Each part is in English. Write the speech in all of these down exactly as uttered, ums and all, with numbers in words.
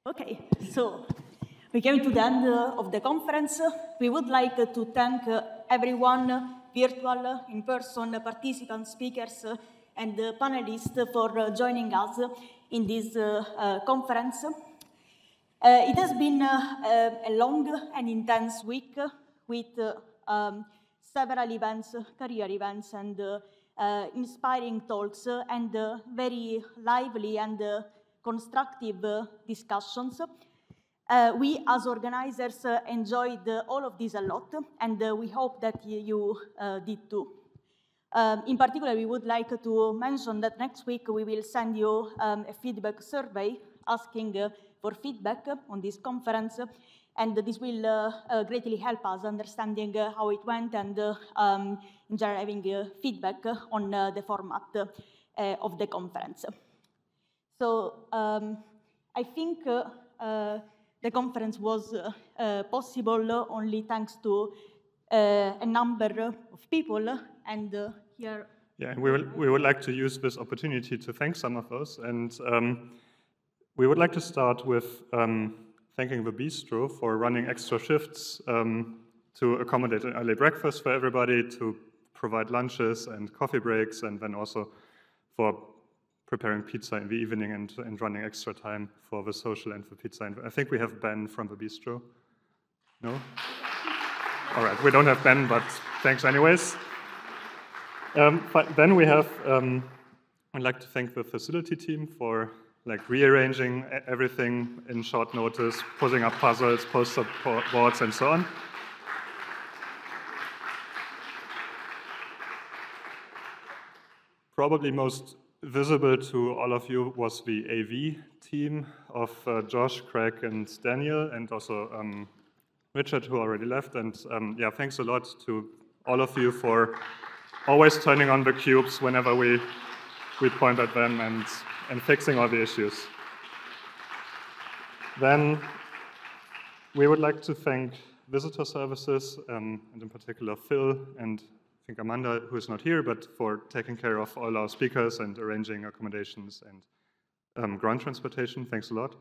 Okay, so we came to the end uh, of the conference. We would like uh, to thank uh, everyone, uh, virtual, uh, in-person uh, participants, speakers, uh, and uh, panelists for uh, joining us in this uh, uh, conference. Uh, it has been uh, a long and intense week uh, with uh, um, several events, uh, career events, and uh, uh, inspiring talks, uh, and uh, very lively and uh, constructive uh, discussions. Uh, we, as organizers, uh, enjoyed uh, all of this a lot, and uh, we hope that you uh, did too. Um, in particular, we would like to mention that next week we will send you um, a feedback survey asking uh, for feedback on this conference, and this will uh, uh, greatly help us understanding uh, how it went and uh, um, in general having uh, feedback on uh, the format uh, of the conference. So um, I think uh, uh, the conference was uh, uh, possible only thanks to uh, a number of people, and uh, here. Yeah, and we would, we would like to use this opportunity to thank some of those, and um, we would like to start with um, thanking the Bistro for running extra shifts um, to accommodate an early breakfast for everybody, to provide lunches and coffee breaks, and then also for preparing pizza in the evening and, and running extra time for the social and the pizza. And I think we have Ben from the Bistro. No? All right, we don't have Ben, but thanks anyways. Um, then we have, um, I'd like to thank the facility team for like rearranging everything in short notice, putting up puzzles, poster boards, and so on. Probably most visible to all of you was the A V team of uh, Josh, Craig, and Daniel, and also um, Richard, who already left. And um, yeah, thanks a lot to all of you for always turning on the cubes whenever we, we point at them and, and fixing all the issues. Then we would like to thank visitor services, um, and in particular Phil and I think Amanda, who is not here, but for taking care of all our speakers and arranging accommodations and um, ground transportation. Thanks a lot.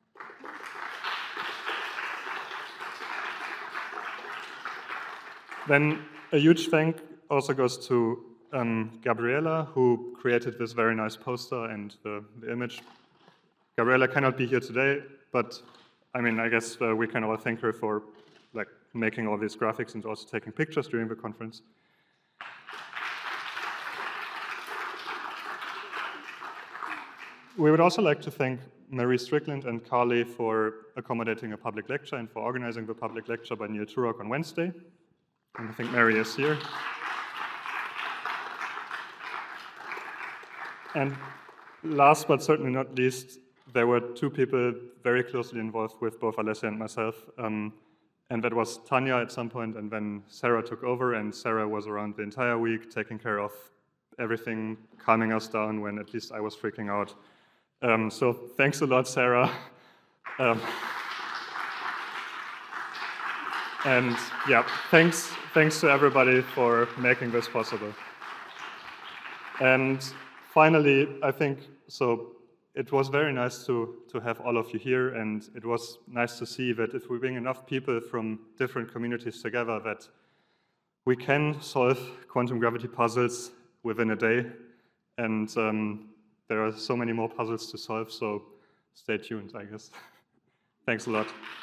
Then a huge thank also goes to um, Gabriela, who created this very nice poster and the, the image. Gabriela cannot be here today, but I mean, I guess uh, we can all thank her for like making all these graphics and also taking pictures during the conference. We would also like to thank Marie Strickland and Carly for accommodating a public lecture and for organizing the public lecture by Neil Turok on Wednesday. And I think Mary is here. And last but certainly not least, there were two people very closely involved with both Alessia and myself. Um, and that was Tanya at some point, and then Sarah took over, and Sarah was around the entire week taking care of everything, calming us down when at least I was freaking out. Um, so thanks a lot, Sarah. Um, and yeah, thanks, thanks to everybody for making this possible. And finally, I think, so it was very nice to, to have all of you here, and it was nice to see that if we bring enough people from different communities together, that we can solve quantum gravity puzzles within a day. And um, there are so many more puzzles to solve, so stay tuned, I guess. Thanks a lot.